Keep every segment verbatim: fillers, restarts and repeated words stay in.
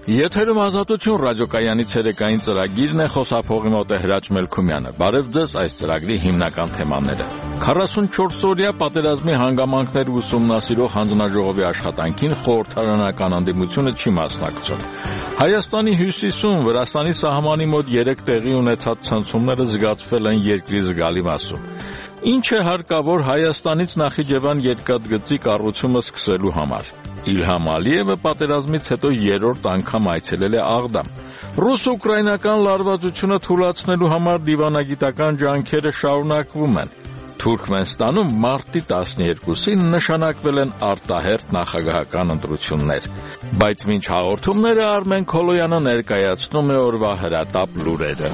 Եթերում Ազատություն ռադիոկայանի ցերեկային ծրագիրն է, խոսափողի մոտ է Հրաչ Մելքումյանը։ Բարև ձեզ, այս ծրագրի հիմնական թեմաները։ քառասունչորս-օրյա պատերազմի հանգամանքները ուսումնասիրող հանձնաժողովի աշխատանքին խորհրդարանական ընդդիմությունը չի մասնակցում։ Հայաստանի հյուսիսում Վրաստանի սահմանի մոտ երեք տեղի ունեցած ցնցումները զգացվել են երկրի զգալի մասում։ Ինչ է հարկավոր Հայաստանից Նախիջևան երկաթգծի կառուցումը սկսելու համար։ Իլհամ Ալիևը պատերազմից հետո երրորդ անգամ այցելել է Աղդամ։ Ռուս-ուկրաինական լարվածությունը թուլացնելու համար դիվանագիտական ջանքերը շարունակվում են։ Թուրքմենստանում մարտի տասներկուսին նշանակվել են արտահերթ նախագահական ընտրություններ։ Բայց մինչ հաղորդումները Արմեն Քոլոյանը ներկայացնում է օրվա հրատապ լուրերը։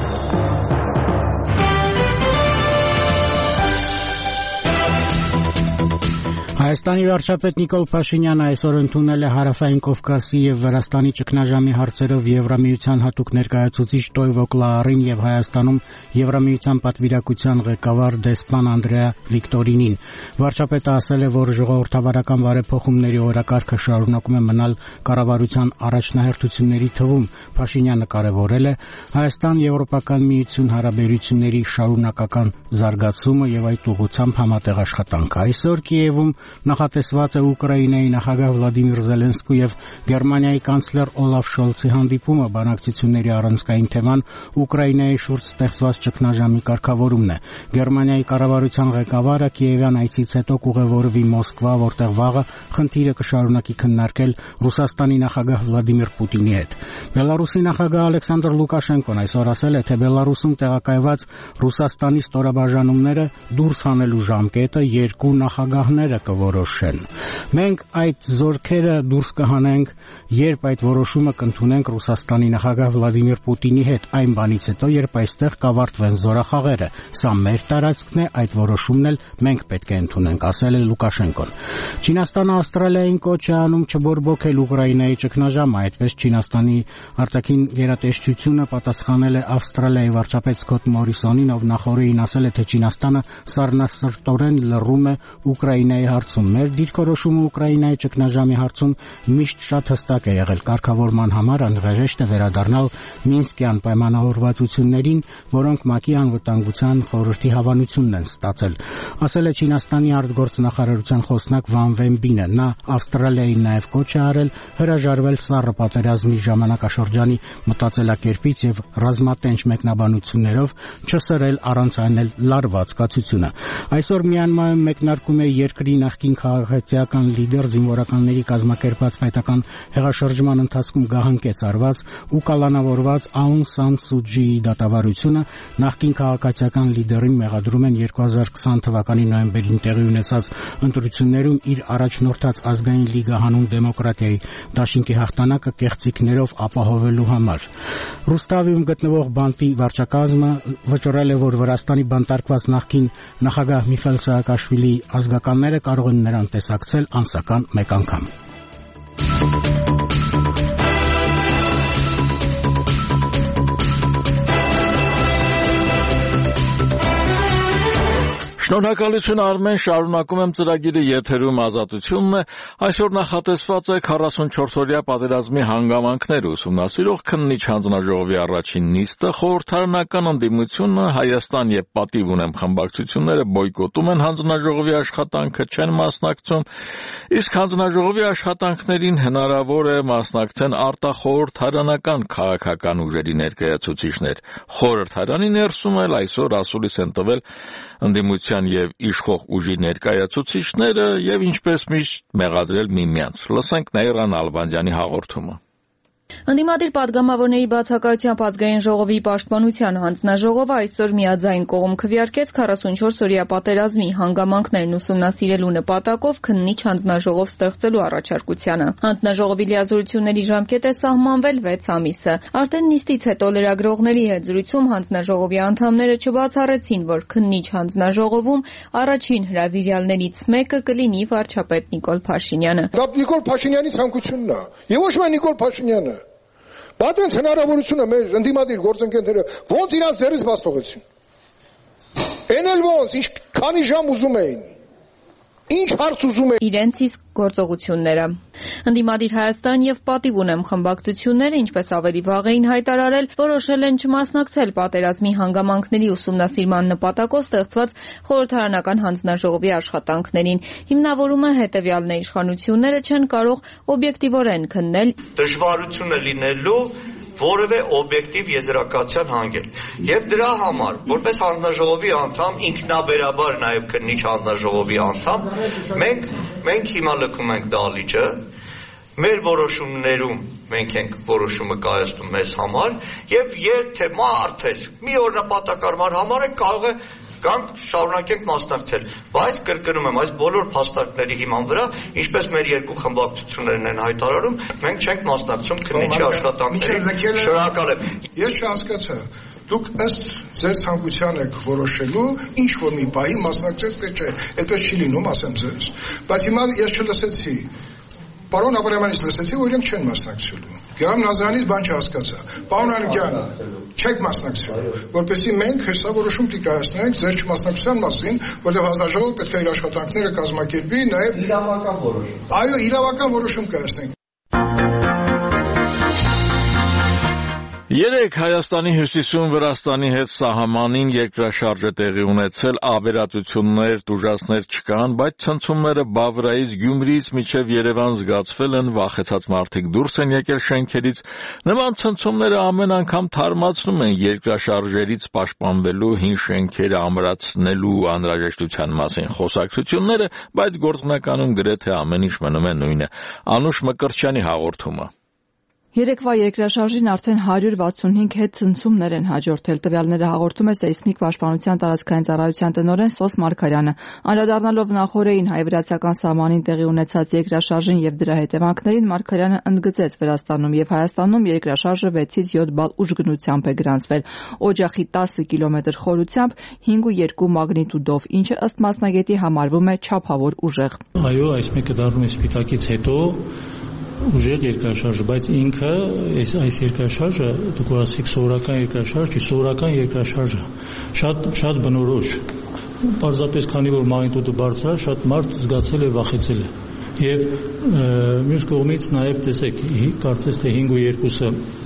Հայաստանի վարչապետ Նիկոլ Փաշինյանը այսօր ընդունել է Հարավային Կովկասի եւ Վրաստանի ճգնաժամի հարցերով Եվրամիության հատուկ ներկայացուցիչ Տոյվո Կլարին եւ Հայաստանում Եվրամիության պատվիրակության ղեկավար դեսպան Անդրեա Վիկտորինին։ Վարչապետը ասել է, որ ժողովրդավարական բարեփոխումների օրակարգը շարունակում է մնալ կառավարության առաջնահերթությունների թվում։ Փաշինյանը կարևորել է Հայաստան-Եվրոպական միություն հարաբերությունների շարունակական զարգացումը եւ այդ ուղղությամբ համատեղ աշխատանք։ Այսօր Կիևում նախատեսված է Ուկրաինայի նախագահ Վլադիմիր Զելենսկու եւ Գերմանիայի կանցլեր Օլաֆ Շոլցի հանդիպումը։ Բանակցությունների առանցքային թեման Ուկրաինայի շուրջ ստեղծված ճգնաժամի կարգավորումն է։ Գերմանիայի կառավարության ղեկավարը Կիևյան այցից հետո կուղևորվի Մոսկվա, որտեղ վաղը խնդիրը կշարունակի քննարկել Ռուսաստանի նախագահ Վլադիմիր Պուտինի հետ։ Բելարուսի նախագահ Ալեքսանդր Լուկաշենկոն այսօր ասել է, թե Բելարուսում տեղակայված Ռուսաստանի ստորաբաժանումները դուրս հանելու ժամկետը երկու նախագահները կորոշեն։ Մենք այդ զորքերը դուրս կհանենք, երբ այդ որոշումը կընդունենք Ռուսաստանի նախագահ Վլադիմիր Պուտինի հետ, այն բանից հետո, երբ այստեղ կավարտվեն զորախաղերը։ Սա մեր տարածքն է, այդ որոշումն էլ մենք պետք է ընդունենք, ասել է Լուկաշենկոն։ Չինաստանը Ավստրալիային կոչ է անում չբորբոքել Ուկրաինայի ճգնաժամը, այդպես Չինաստանի արտաքին գերատեսչությունը պատասխանել է Ավստրալիայի վարչապետ Սքոթ Մորիսոնին, ով նախորդին ասել է, թե Չինաստանը սառնասրտորեն լռում է Ուկրաինայի հարցում։ Մեր դիրքորոշումը Ուկրաինայի ճգնաժամի հարցում միշտ շատ հստակ է եղել։ Կարգավորման համար անհրաժեշտ է վերադառնալ Մինսկյան պայմանավորվածություններին, որոնք ՄԱԿ-ի անվտանգության խորհրդի հավանությունն են ստացել, ասել է Չինաստանի արտգործնախարարության խոսնակ Վան Վենբինը։ Նա Ավստրալիային նաև կոչ է արել հրաժարվել սառը պատերազմի ժամանակաշրջանի մտածելակերպից եւ ռազմատենչ մեկնաբանություններով չսրել առանց անել լարված կացությունը։ Այսօր Մյանմարում մեկնարկում է երկրի նախկին քաղաքացիական լիդեր զինվորականների կազմակերպած պետական հեղաշրջման ընթացքում գահանքեց արված ու կալանավորված Աուն Սան Սու Ջիի դատավարությունը։ Նախկին քաղաքացիական լիդերին մեղադրում են երկու հազար քսան թվականի նոյեմբերին տեղի ունեցած ընտրություններում իր առաջնորդած ազգային լիգա հանուն դեմոկրատիայի դաշինքի հաղթանակը կեղծիքներով ապահովելու համար։ Ռուստավիում գտնվող բանտի վարչակազմը վճռել է, որ Վրաստանի բանտարկված նախկին նախագահ Միխայիլ Սահակաշվիլիի ազգականները կարող են նրան տեսակցել ամսական մեկ անգամ։ Շնորհակալություն Արմեն, շարունակում եմ ծրագիրը, եթերում Ազատությունն է։ Այսօր նախատեսված է քառասունչորս-օրյա պատերազմի հանգամանքները ուսումնասիրող քննիչ հանձնաժողովի առաջին նիստը։ Խորհրդարանական ընդդիմությունը Հայաստան եւ Պատիվ ունեմ խմբակցությունները բոյկոտում են հանձնաժողովի աշխատանքը, չեն մասնակցում, իսկ հանձնաժողովի աշխատանքներին հնարավոր է մասնակցեն արտախորհրդարանական քաղաքական ուժերի ներկայացուցիչներ։ Խորհրդարանի ներսում էլ այսօր ասուլիս են տվել ընդդիմության եւ իշխող ուժի ներկայացուցիչները եւ ինչպես միշտ մեղադրել միմյանց։ Լսենք Նաիրա Նալբանդյանի հաղորդումը։ Ընդդիմադիր պատգամավորների բացակայությամբ ազգային ժողովի պաշտպանության հանձնաժողովը այսօր միաձայն կողմ քվեարկեց քառասունչորս-օրյա պատերազմի հանգամանքներն ուսումնասիրելու նպատակով քննիչ հանձնաժողով ստեղծելու առաջարկությանը։ Հանձնաժողովի լիազորությունների ժամկետ է սահմանվել վեց ամիսը։ Արդեն նիստից հետո լրագրողների հետ զրույցում հանձնաժողովի անդամները չբացառեցին, որ քննիչ հանձնաժողովում առաջին հրավիրյալներից մեկը կլինի վարչապետ Նիկոլ Փաշինյանը։ Դա Նիկոլ Փաշինյանի ցանկությունն է։ Եվ ոչ միայն Նիկոլ Փաշինյանը։ Բայց այս հնարավորությունը մեր ընդդիմադիր գործընկերները ոնց իրաց ձեռից բաց թողեցին։ Էն էլ ոնց, ինչ քանի ժամ ուզում էին։ Ինչ հարց ուզում եք։ Իրենց իսկ գործողությունները։ Ընդդիմադիր Հայաստան եւ Պատիվ ունեմ խմբակցությունները, ինչպես ավելի վաղ էին հայտարարել, որոշել են չմասնակցել պատերազմի հանգամանքների ուսումնասիրման նպատակով ստեղծված խորհրդարանական հանձնաժողովի աշխատանքներին։ Հիմնավորումը հետեւյալն է՝ իշխանությունները չեն կարող օբյեկտիվորեն քննել դժվարությունը լինելու որևէ օբյեկտիվ եզրակացության հանգել։ Եվ դրա համար, որպես հանձնաժողովի անդամ, ինքնաբերաբար նաև քննիչ հանձնաժողովի անդամ, մենք մենք հիմա լքում ենք դահլիճը, մեր որոշումներում մենք ենք որոշումը կայացնում մեզ համար, եւ եթե մարդ է մի օր նպատակարար համար է կարող է կամ շարունակենք մասնակցել, բայց կրկնում եմ, այս բոլոր փաստարկների հիման վրա, ինչպես մեր երկու խմբակցություններն են հայտարարում, մենք չենք մասնակցում քննիչի աշխատանքներին։ Շնորհակալ եմ։ Ես չհասկացա, դուք ըստ ձեր ցանկության եք որոշելու ինչ որ մի բայի մասնակցես թե չէ, այդպես չի լինում, ասեմ ձեզ։ Բայց հիմա ես չլսեցի։ Պարոն Աբրահամյանից լսեցի, որ իրենք չեն մասնակցելու։ Գերամ Նազարյանից բան չհասկացա։ Պարոն Ալիքյան, չեք մասնակցելու, որպեսզի մենք հեսա որոշում տիկայացնենք ձեր չմասնակցության մասին, որտեղ հանձնաժողովը պետք է իր աշխատանքները կազմակերպի, նաև իրավական որոշում։ Այո, իրավական որոշում կայացնենք։ Երեք Հայաստանի հյուսիսում Վրաստանի հետ սահմանին երկրաշարժ է տեղի ունեցել, ավերածություններ, տուժածներ չկան, բայց ցնցումները Բավրայից, Գյումրիից մինչև Երևան զգացվել են, վախեցած մարդիկ դուրս են եկել շենքերից։ Նման ցնցումները ամեն անգամ թարմացնում են երկրաշարժերից պաշտպանվելու, հին շենքերը ամրացնելու անհրաժեշտության մասին խոսակցությունները, բայց գործնականում գրեթե ամեն ինչ մնում է նույնը։ Անուշ Մկրտչյանի հաղորդումը։ Երեկվա երկրաշարժին արդեն հարյուր վաթսունհինգ հետ ցնցումներ են հաջորդել։ Տվյալները հաղորդում է Սեյսմիկ պաշտպանության տարածքային ծառայության տնօրեն Սոս Մարգարյանը։ Անդրադառնալով նախորդին հայ-վրացական սահմանին տեղի ունեցած երկրաշարժին եւ դրա հետևանքներին, Մարգարյանը ընդգծեց Վրաստանում եւ Հայաստանում երկրաշարժը վեցից յոթ բալ ուժգնությամբ է գրանցվել։ Օջախի տասը կիլոմետր խորությամբ հինգ ու երկու մագնիտուդով, ինչը ըստ մասնագետի համարվում է չափավոր ուժեղ։ Այո, այս մեկը դառնում է Սպիտակից հետո ուժեղ երկրաշարժ, բայց ինքը այս այս երկրաշարժը դուք ասիք սովորական երկրաշարժ, չի սովորական երկրաշարժը շատ շատ բնորոշ։ Պարզապես քանի որ մագնիտուդը բարձր է, շատ մարդ զգացել է, վախեցել է։ Եվ մյուս կողմից նաև տեսեք, կարծես թե հինգ ու երկուսը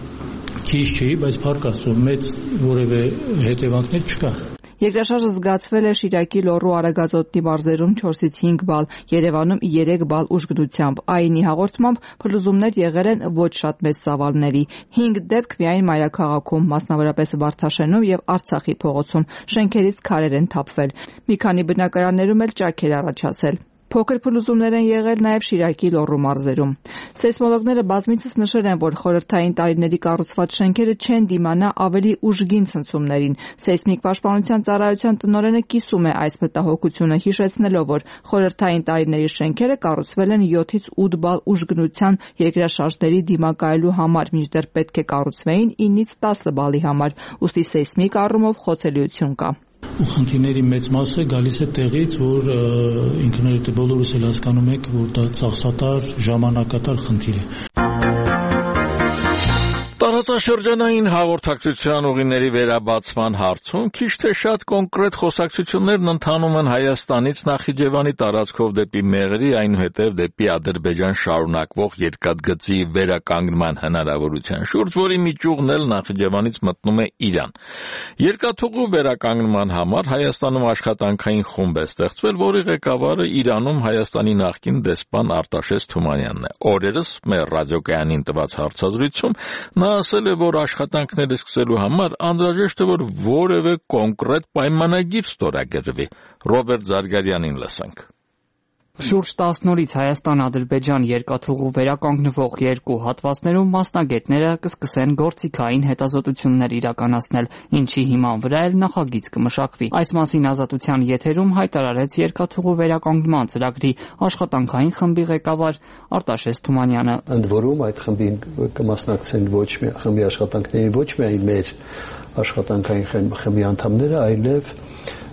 քիչ չի, բայց փառք Աստծո մեծ որևէ հետևանքներ չկա։ Երկրաշարժը զգացվել է Շիրակի Լոռու Արագածոտնի մարզերում չորսից հինգ բալ, Երևանում երեք բալ ուժգնությամբ։ ԱԻՆ-ի հաղորդմամբ փլուզումներ եղել են ոչ շատ մեծ ծավալների։ հինգ դեպք միայն մայրաքաղաքում, մասնավորապես Վարդաշենում եւ Արցախի փողոցում, շենքերից քարեր են թափվել։ Մի քանի բնակարաններում էլ ճաքեր առաջացել։ Փոքր փլուզումներ են եղել նաև Շիրակի Լոռու մարզերում։ Սեյսմոլոգները բազմիցս նշել են, որ խորհրդային տարիների կառուցված շենքերը չեն դիմանա ավելի ուժգին ցնցումներին։ Սեյսմիկ պաշտպանության ծառայության տնօրենը կիսում է այս մտահոգությունը, հիշեցնելով, որ խորհրդային տարիների շենքերը կառուցվել են յոթից ութ բալ ուժգնության երկրաշարժների դիմակայելու համար, մինչդեռ պետք է կառուցվեին ինից տասը բալի համար, ուստի սեյսմիկ առումով խոցելիություն կա։ Ու խնդիրների մեծ մասը գալիս է տեղից, որ ինքնուրույն բոլորս էլ հասկանում եք, որ դա ծախսատար, ժամանակատար խնդիր է։ Տարածաշրջանային հաղորդակցության ուղիների վերաբացման հարցում քիչ թե շատ կոնկրետ խոսակցություններն ընթանում են Հայաստանից Նախիջևանի տարածքով դեպի Մեղրի, այնուհետև դեպի Ադրբեջան շարունակվող երկաթգծի վերականգնման հնարավորության շուրջ, որի միջուղն էլ Նախիջևանից մտնում է Իրան։ Երկաթուղու վերականգնման համար Հայաստանում աշխատանքային խումբ է ստեղծվել, որի ղեկավարը Իրանում Հայաստանի նախկին դեսպան Արտաշես Թումանյանն է։ Օրերս մեր ռադիոկայանին տված հարցազրույցում նա ասել է, որ աշխատանքները սկսելու համար անհրաժեշտ է, որ որևէ կոնկրետ պայմանագիր ստորագրվի։ Ռոբերտ Զարգարյանին լսենք։ Շուրջ տասն օրից Հայաստան-Ադրբեջան երկաթուղու վերականգնվող երկու հատվածներում մասնագետները կսկսեն գործիքային հետազոտություններ իրականացնել, ինչի հիման վրա էլ նախագիծ կմշակվի։ Այս մասին Ազատության եթերում հայտարարեց երկաթուղու վերականգնման ծրագրի աշխատանքային խմբի ղեկավար Արտաշես Թումանյանը։ Ընդ որում այդ խմբին կմասնակցեն ոչ միայն խմբի աշխատանքներին ոչ միայն մեր աշխատանքային խմբի անդամները, այլև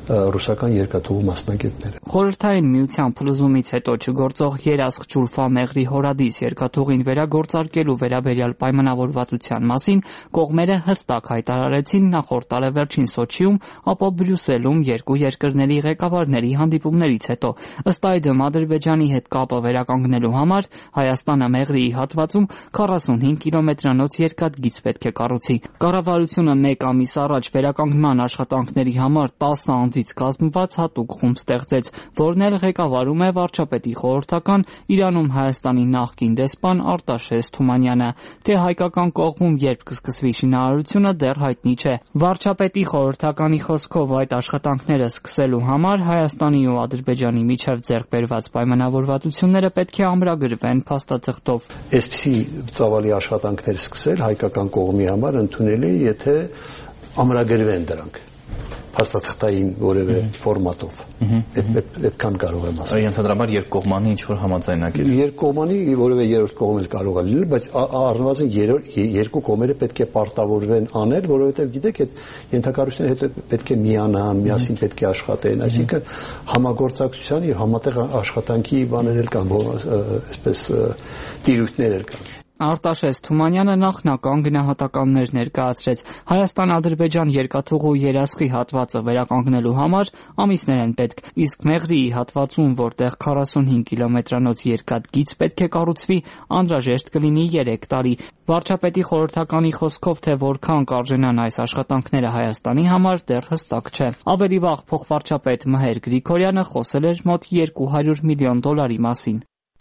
ռուսական երկաթուղու մասնագետները։ Խորհրդային միության փլուզումից հետո չգործող երասխ Ջուլֆա Մեղրի հորադիս երկաթուղին վերագործարկելու վերաբերյալ պայմանավորվածության մասին կողմերը հստակ հայտարարեցին նախորդ տարեվերջին Սոչիում, ապա Բրյուսելում երկու երկրների ղեկավարների հանդիպումներից հետո։ Ըստ այդմ Ադրբեջանի հետ կապը վերականգնելու համար Հայաստանը Մեղրիի հատվածում քառասունհինգ կիլոմետրանոց երկաթգիծ պետք է կառուցի։ Կառավարությունը մեկ ամիս առաջ վերականգնման աշխատանքների համար տասը անձից կազմված հատուկ խումբ ստեղծեց, որն էլ ղեկավարում է վարչապետի խորհրդական Իրանում Հայաստանի նախկին դեսպան Արտաշես Թումանյանը։ Թե հայկական կողմում երբ կսկսվի շինարարությունը դեռ հայտնի չէ։ Վարչապետի խորհրդականի խոսքով այդ աշխատանքները սկսելու համար Հայաստանի ու Ադրբեջանի միջև ձեռք բերված պայմանավորվածությունները պետք է ամրագրվեն փաստաթղթով։ Այսպիսի ծավալի աշխատանքներ սկսել հայկական կողմի համար ընդունելի է, եթե ամրագրվեն դրանք փաստաթղթային որևէ ֆորմատով։ Այդքան կարող եմ ասել։ Ենթադրաբար երկկողմանի ինչ որ համաձայնագիր։ Երկկողմանի որևէ երրորդ կողմ էլ կարող է լինել, բայց առնվազն երկու կողմերը պետք է պարտավորվեն անել, որովհետև գիտեք, այդ ենթակառույցները հետո պետք է միանան, միասին պետք է աշխատեն, այսինքն համագործակցության եւ համատեղ աշխատանքի բաներ էլ կան, այսպես տիրույթներ էլ կան։ Արտաշես Թումանյանը նախնական գնահատականներ ներկայացրեց։ Հայաստան-Ադրբեջան երկաթուղու երասխի հատվածը վերականգնելու համար ամիսներ են պետք, իսկ Մեղրիի հատվածում, որտեղ քառասունհինգ կիլոմետրանոց երկաթգիծ պետք է կառուցվի, անհրաժեշտ կլինի երեք տարի։ Վարչապետի խորհրդականի խոսքով, թե որքան կարժենան այս աշխատանքները Հայաստանի համար, դեռ հստակ չէ։ Ավելի վաղ փոխվարչապետ Մհեր Գրիգորյանը խոսել էր մոտ երկու հարյուր միլիոն դոլարի մասին։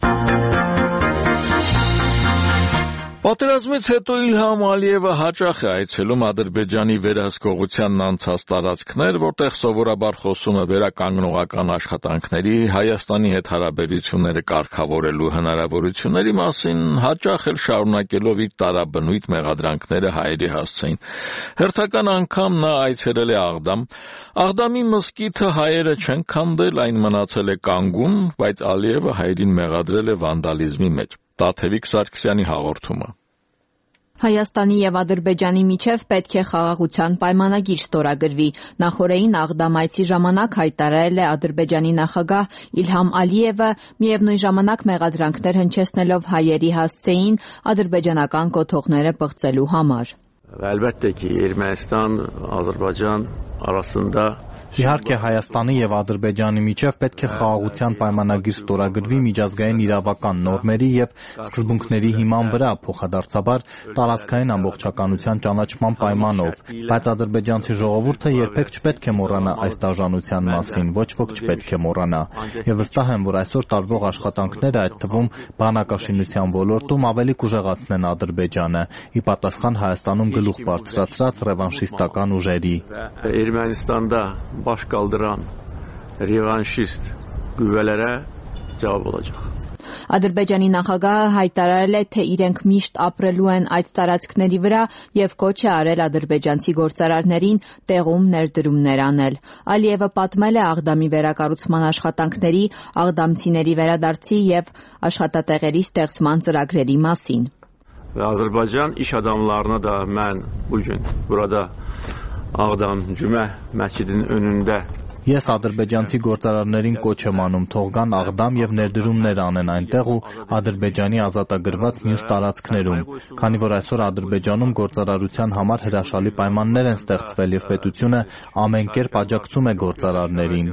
Պատերազմից հետո Իլհամ Ալիևը հաճախ է այցելում Ադրբեջանի վերահսկողությանն անցած տարածքներ, որտեղ սովորաբար խոսում է վերականգնողական աշխատանքների, Հայաստանի հետ հարաբերությունները կարգավորելու հնարավորությունների մասին, հաճախ էլ շարունակելով իր տարաբնույթ մեղադրանքները հայերի հասցեին։ Հերթական անգամ նա այցելել է Աղդամ։ Աղդամի մզկիթը հայերը չեն քանդել, այն մնացել է կանգուն, բայց Ալիևը հայերին մեղադրել է վանդալիզմի մեջ։ Տաթևիկ Սարգսյանի հաղորդումը։ Հայաստանի եւ Ադրբեջանի միջև պետք է խաղաղության պայմանագիր ստորագրվի։ Նախորդին Աղդամ այցի ժամանակ հայտարարել է Ադրբեջանի նախագահ Իլհամ Ալիևը, միևնույն ժամանակ մեղադրանքներ հնչեցնելով հայերի հասցեին ադրբեջանական կոթողները պղծելու համար։ Əlbəttə ki, Ermənistan, Azərbaycan arasında Իհարկե Հայաստանի եւ Ադրբեջանի միջև պետք է խաղաղության պայմանագիր ստորագրվի միջազգային իրավական նորմերի եւ սկզբունքների հիման վրա, փոխադարձաբար տարածքային ամբողջականության ճանաչման պայմանով, բայց ադրբեջանցի ժողովուրդը երբեք չպետք է մոռանա այս դաժանության մասին, ոչ ոք չպետք է մոռանա։ Եվ վստահ եմ, որ այսօր տարվող աշխատանքները, այդ թվում բանակաշինության ոլորտում, ավելի կուժեղացնեն Ադրբեջանը, ի պատասխան Հայաստանում գլուխ բարձրացրած ռևանշիստական ուժերի։ Ermənistanda baş qaldıran revanşist qüvvələrə cavab olacaq։ Ադրբեջանի նախագահը հայտարարել է, թե իրենք միշտ ապրելու են այդ տարածքների վրա եւ կոչ է արել ադրբեջանցի գործարարներին տեղում ներդրումներ անել։ Ալիևը պատմել է Աղդամի վերակառուցման աշխատանքների, աղդամցիների վերադարձի եւ աշխատատեղերի ստեղծման ծրագրերի մասին։ Və Azərbaycan iş adamlarına da mən bu gün burada Ağdam Cümə məscidinin önündə Ես ադրբեջանցի գործարարներին կոչ եմ անում թող գան Աղդամ եւ ներդրումներ անեն այնտեղ ու Ադրբեջանի ազատագրված մյուս տարածքներում, քանի որ այսօր Ադրբեջանում գործարարության համար հրաշալի պայմաններ են ստեղծվել եւ պետությունը ամեն կերպ աջակցում է գործարարներին։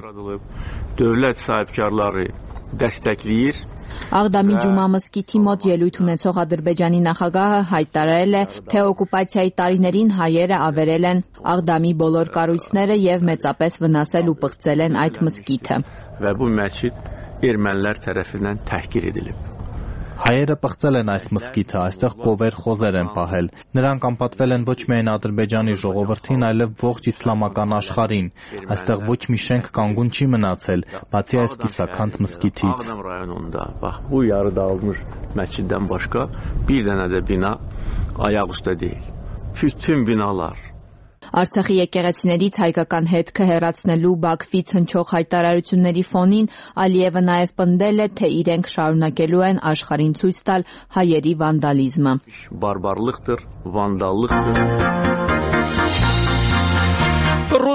Dövlət sahibkarları dəstəkləyir։ Աղդամի Ջումա մզկիթի մոտ ելույթ ունեցող Ադրբեջանի նախագահը հայտարարել է, թե օկուպացիայի տարիներին հայերը ավերել են Աղդամի բոլոր կառույցները եւ մեծապես վնասել ու պղծել են այդ մզկիթը։ Və bu məscid ermənilər tərəfindən təhqir edilib։ Հայերը պղծել են այս մզկիթը, այստեղ կովեր խոզեր են պահել։ Նրանք անպատվել են ոչ միայն Ադրբեջանի ժողովրդին, այլև ողջ իսլամական աշխարհին։ Այստեղ ոչ մի շենք կանգուն չի մնացել, բացի այս կիսաքանդ մզկիթից։ Ağdam rayonunda, bax, bu yarı dağılmış məsciddən başqa bir dənə də bina ayaq üstə deyil. Bütün binalar Արցախի եկեղեցիներից հայկական հետքը հեռացնելու Բաքվից հնչող հայտարարությունների ֆոնին Ալիևը նաև պնդել է, թե իրենք շարունակելու են աշխարհին ցույց տալ հայերի վանդալիզմը։ Բարբարlıqdır, vandallıqdır։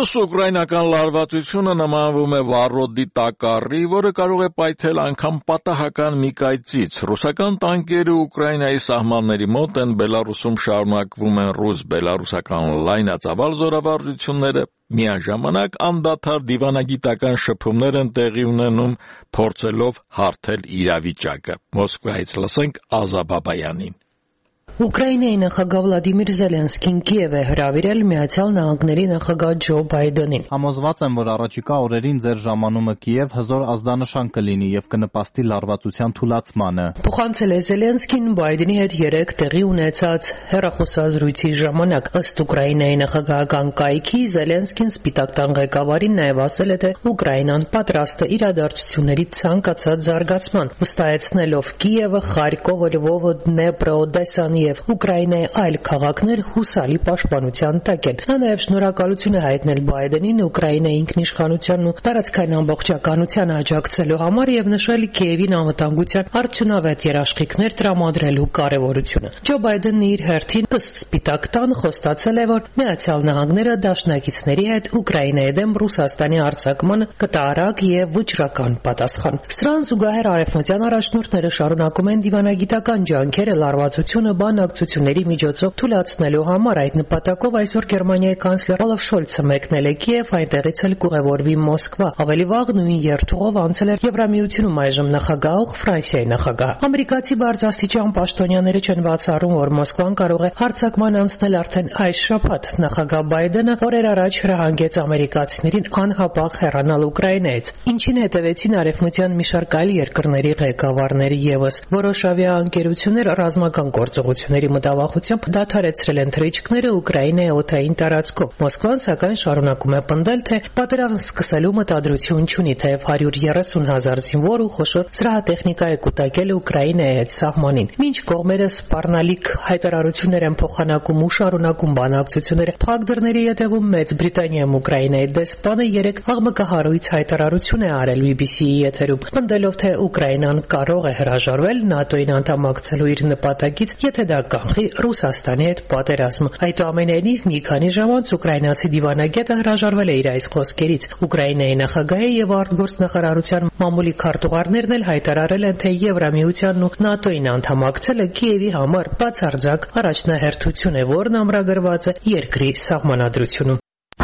Ռուս-ուկրաինական լարվածությունը նմանվում է վառոդի տակառի, որը կարող է պայթել անգամ պատահական մի կայծից։ Ռուսական տանկերը Ուկրաինայի սահմանների մոտ են, Բելարուսում շարունակվում են ռուս-բելարուսական լայնածավալ զորավարժությունները, միաժամանակ անդադար դիվանագիտական շփումներ են տեղի ունենում, փորձելով հարթել իրավիճակը։ Մոսկվայից լսենք Ազա Բաբայանին։ Ուկրաինայի նախագահ Վլադիմիր Զելենսկին Կիև է հրավիրել Միացյալ Նահանգների նախագահ Ջո Բայդենին։ Համոզված եմ, որ առաջիկա օրերին ձեր ժամանումը Կիև հզոր ազդանշան կլինի եւ կնպաստի լարվածության թուլացմանը։ Փոխանցել է Զելենսկին Բայդենի հետ երեկ տեղի ունեցած հեռախոսազրույցի ժամանակ։ Ըստ Ուկրաինայի նախագահական կայքի Զելենսկին Սպիտակ տան ղեկավարին նաեւ ասել է, թե Ուկրաինան պատրաստ է իրադարձությունների ցանկացած զարգացման, վստահեցնելով Կիևը, Խարկովը, Լվովը, Դնեպրը, Օդեսան եւ Ուկրաինայի այլ քաղաքներ հուսալի պաշտպանության տակ են։ Նա նաեւ շնորհակալություն է հայտնել Բայդենին Ուկրաինայի ինքնիշխանությանն ու տարածքային ամբողջականությանը աջակցելու համար եւ նշել Կիևին անվտանգության արդյունավետ երաշխիքներ տրամադրելու կարեւորությունը։ Ջո Բայդենն իր հերթին ըստ Սպիտակ տան խոստացել է, որ Միացյալ Նահանգները դաշնակիցների հետ Ուկրաինայի դեմ Ռուսաստանի արձակմանը կտարակ եւ վճռական պատասխան։ Սրան զուգահեռ արևմտյան առաջնորդները շարունակում են դիվանագիտական ջանքերը լարվածությունը բանակցությունների միջոցով թույլատնելու համար։ Այդ նպատակով այսօր Գերմանիայի կանցլեր Օլաֆ Շոլցը մեկնել է Կիև, այնտեղից էլ կուղևորվի Մոսկվա։ Ավելի վաղ նույն երթուղով անցել էր Եվրամիությունում այժմ նախագահող Ֆրանսիայի նախագահ։ Ամերիկացի բարձրաստիճան պաշտոնյաները չեն բացառում, որ Մոսկվան կարող է հարձակման անցնել արդեն այս շաբաթ։ Նախագահ Բայդենը օրեր առաջ հրահանգեց ամերիկացիներին անհապաղ հեռանալ Ուկրաինայից, ինչին հետևեցին արևմտյան մի շարք այլ երկրների ղեկավարներ եւս։ Որոշ ավիաընկերություններ ռազմական գործողությունների մտավախությամբ դադարեցրել են թռիչքները Ուկրաինայի օդային տարածքով։ Մոսկվան սակայն շարունակում է պնդել, թե պատերազմ սկսելու մտադրություն չունի, թեև հարյուր երեսուն հազար զինվոր ու խոշոր զրահատեխնիկա է կուտակել Ուկրաինայի հետ սահմանին։ Մինչ կողմերը սպառնալիք հայտարարություններ են փոխանակում ու շարունակում բանակցությունները, փակ դռների ետևում Մեծ Բրիտանիայում Ուկրաինայի դեսպանը երեք աղմկահարույց հայտարարություն է արել բի բի սի-ի եթերում, պնդելով, թե Ուկրաինան կարող է հրաժարվել ՆԱՏՕ-ին անդամակցելու իր նպատակից, եթե դա կանխի Ռուսաստանի հետ պատերազմը։ Այդուամենայնիվ մի քանի ժամ անց ուկրաինացի դիվանագետը հրաժարվել է իր այս խոսքերից։ Ուկրաինայի նախագահի եւ արտգործնախարարության մամուլի քարտուղարներն էլ հայտարարել են, թե Եվրամիությանն ու ՆԱՏՕ-ին անդամակցելը Կիևի համար բացարձակ առաջնահերթություն է, որն ամրագրված է երկրի սահմանադրությունում։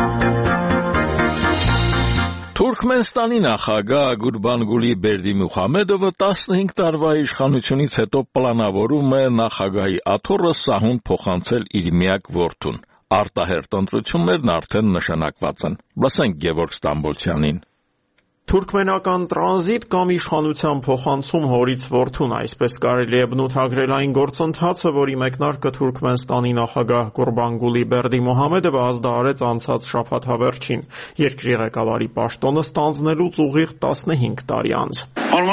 Թուրքմենստանի նախագահ Գուրբանգուլի Բերդիմուխամեդովը տասնհինգ տարվա իշխանությունից հետո պլանավորում է նախագահի աթոռը սահուն փոխանցել իր միակ որդուն։ Արտահերթ ընտրություններն արդեն նշանակված են։ Լսենք Գևորգ Ստամբոլցյանին։ Թուրքմենական տրանզիտ կամ իշխանության փոխանցում հորից որդուն, այսպես կարելի է բնութագրել այն գործընթացը, որի մեկնարկը Թուրքմենստանի նախագահ Գուրբանգուլի Բերդիմուխամեդովը ազդարարեց անցած շաբաթավերջին, երկրի ղեկավարի պաշտոնը ստանձնելուց ուղիղ տասնհինգ տարի անց։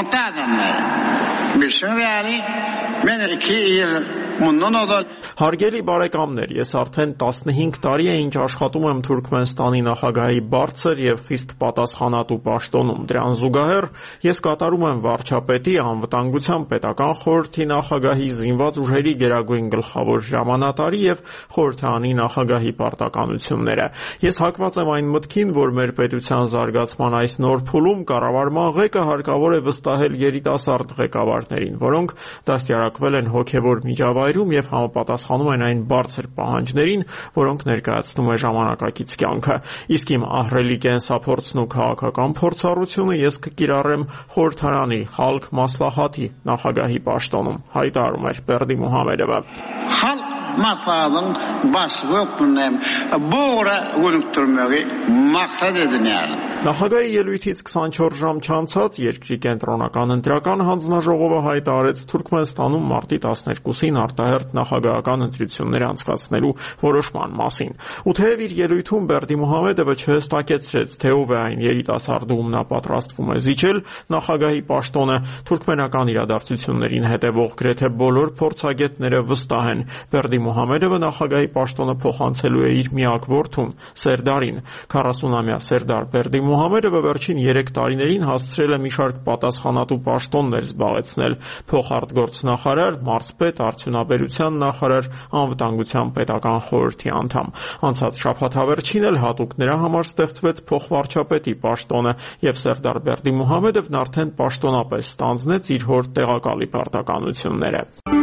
Հարգելի բարեկամներ, ես արդեն տասնհինգ տարի է ինչ աշխատում եմ Թուրքմենստանի նախագահի բարձր եւ խիստ պատասխանատու պաշտոնում։ Դրան զուգահեռ ես կատարում եմ վարչապետի, անվտանգության պետական խորհրդի նախագահի, զինված ուժերի գերագույն գլխավոր հրամանատարի եւ խորհրդարանի նախագահի պարտականությունները։ Ես հակված եմ այն մտքին, որ մեր պետության զարգացման այս նոր փուլում կառավարման ղեկը հարկավոր է վստահել երիտասարդ ղեկավարներին, որոնք դաստիարակվել են հոգեվոր միջավայրում եւ համապատասխանում են այն բարձր պահանջներին, որոնք ներկայացնում է ժամանակակից կյանքը։ Իսկ իմ ահռելի կենսափորձն ու քաղաքական փորձառությունը ես կկիրառեմ խորհրդարանի Խալկ Մասլահաթի նախագահի պաշտոնում, հայտարարում էր Բերդիմուխամեդովը։ Masalın başlığı öpünem boğra gönüktürmeyi maksat edin yani. Նախագահի ելույթից քսանչորս ժամ չանցած երկրի կենտրոնական ընտրական հանձնաժողովը հայտարարեց Թուրքմենստանում մարտի տասներկուսին արտահերթ նախագահական ընտրություններ անցկացնելու որոշման մասին։ Ու թեև իր ելույթում Բերդիմուխամեդովը չհստակեցրեց, թե ով է այն երիտասարդը, ում նա պատրաստվում է զիջել նախագահի պաշտոնը, թուրքմենական իրադարձություններին հետևող գրեթե բոլոր փորձագետները վստահ են Բերդիմուխամեդովի Մուհամեդովը նախագահի պաշտոնը փոխանցելու է իր միակ որդուն՝ Սերդարին։ քառասունամյա Սերդար Բերդի Մուհամեդովը վերջին երեք տարիներին հասցրել է մի շարք պատասխանատու պաշտոններ զբաղեցնել՝ փոխարտգործնախարար, մարզպետ, արդյունաբերության նախարար, անվտանգության պետական խորհրդի անդամ։ Անցած շաբաթավերջին էլ հատուկ նրա համար ստեղծվեց փոխվարչապետի պաշտոնը, եւ Սերդար Բերդի Մուհամեդովն արդեն պաշտոնապես ստանձնեց իր հոր տեղակալի պարտականությունները։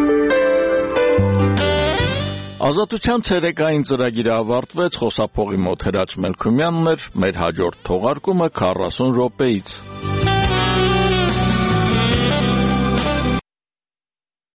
Ազատության ցերեկային ծրագիրը ավարտվեց, խոսափողի մոտ Հրաչ Մելքումյանն էր, մեր հաջորդ թողարկումը քառասուն րոպեից։